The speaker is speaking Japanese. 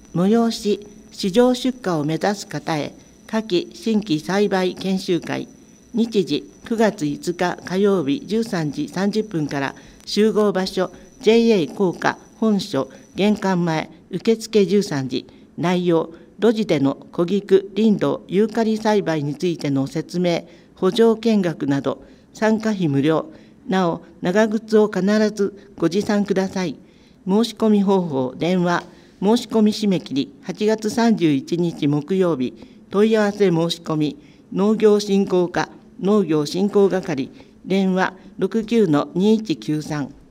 催し市場出荷を目指す方へ夏季新規栽培研修会、日時9月5日火曜日13時30分から集合場所 JA 高架本所玄関前受付13時、内容露地での小菊、林道、ユーカリ栽培についての説明、補助見学など参加費無料。なお長靴を必ずご持参ください。申し込み方法、電話、申し込み締め切り8月31日木曜日、問い合わせ申し込み、農業振興課農業振興係、電話 69-2193